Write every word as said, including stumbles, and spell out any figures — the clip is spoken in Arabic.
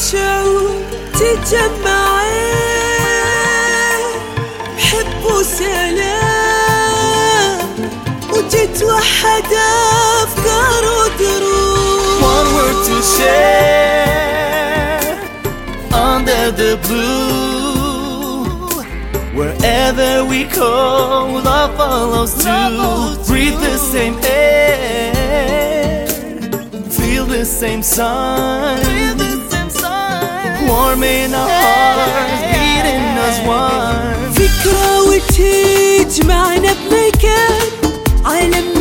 شعور تجمعين، حب وسلام وتتوحد أفكار ودروب. One word to share under the blue. Wherever we go, love follows too. Breathe the same air, feel the same sun, warm in our hearts, beating us one. فكرة وتجمعنا بمكان عالم